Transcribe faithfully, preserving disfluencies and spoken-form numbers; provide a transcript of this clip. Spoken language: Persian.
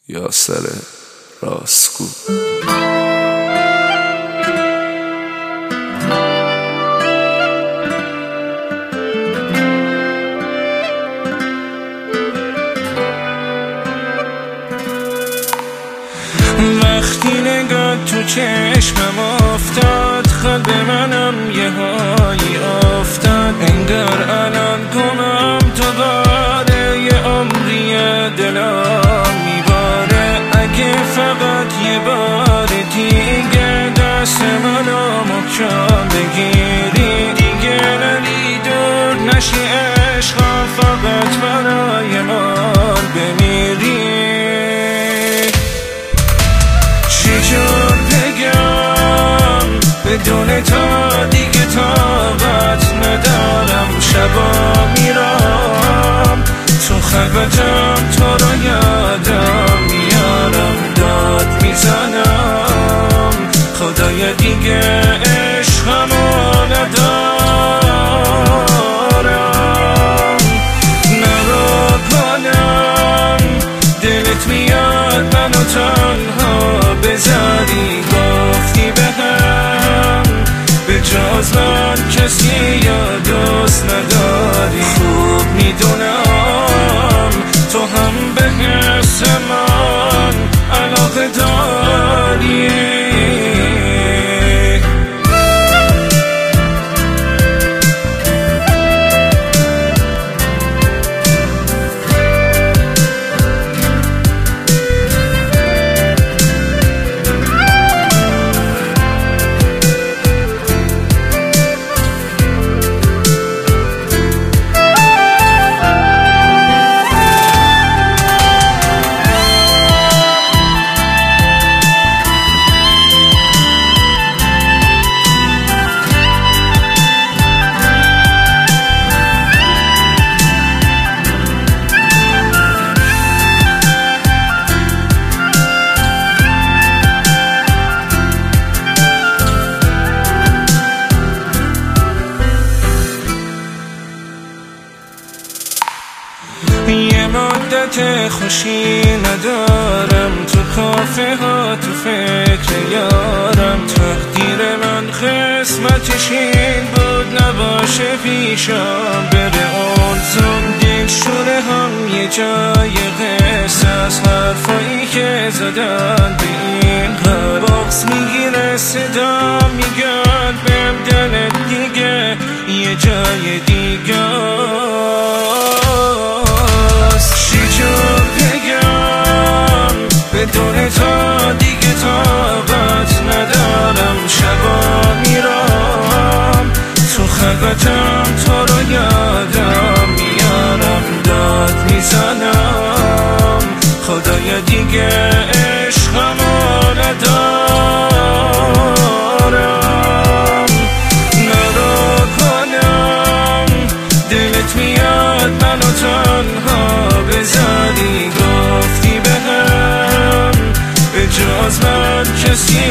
یاسر راستگو. وقتی نگاه تو چشمم افتاد، قلب منم یه هایی افتاد. انگار الان گمم دوباره، یه عمری دلم میباره. اگه فقط یه بار دیگه دست منو محکم بگیری، دیگه نری دور نشی عشقم، فقط برای من بمیری. چجور بگم بدون تا دیگه طاقت ندارم. شبا میرم تو خلوتم، تو رو یادم میارم، داد میزنم خدایا دیگه عشقمو ندارم. نرو کنم دلت میاد منو تنها بذاری، گفتی بهم به جز من کسی یا دوست نداری. خوب میدونم تو هم به حس من علاقه داری. یه مدت خوشی ندارم، تو کافه ها تو فکر یارم. تقدیر من قسمتش این بود نباشه پیشم، بره آرزوم دل شوره هم یه جای قصه از حرفایی که زدن به این قلب. بغض میگیره صدا میگن بهم دلت دیگه یه جای دیگه. چجور بگم بدون تا دیگه طاقت ندارم. شبا میرم تو خلوتم، تو رو یادم میارم، داد میزنم خدایا دیگه عشقمو ندارم. نرو کنم دلت میاد منو تنها بذاری، گفتی بهم به جز من کسی